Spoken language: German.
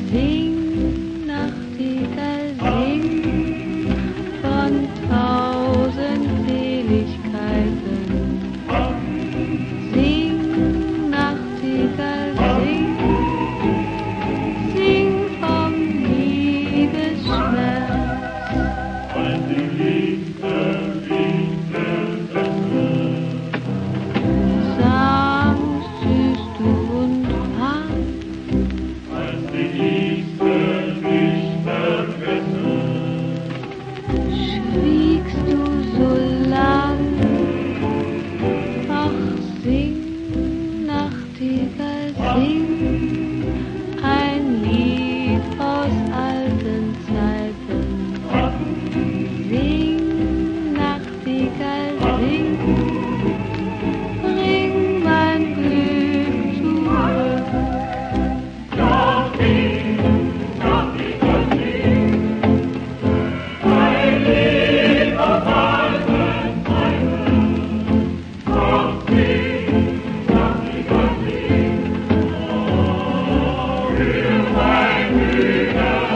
Sing, Nachtigall, sing von 1000 Seligkeiten. Sing, Nachtigall, sing, sing vom Liebesschmerz. Als die Liebe Sanft, süß du und warm, als die Liebe dich vergessen, schwiegst du so lang. Ach, sing, Nachtigall, sing ein Lied aus alten Zeiten. Sing, Nachtigall, sing, bring mein Glück zurück. doch sing, Nachtigall, sing, ein Lied aus alten Zeiten. Doch sing, Nachtigall, sing, für mein Brüder.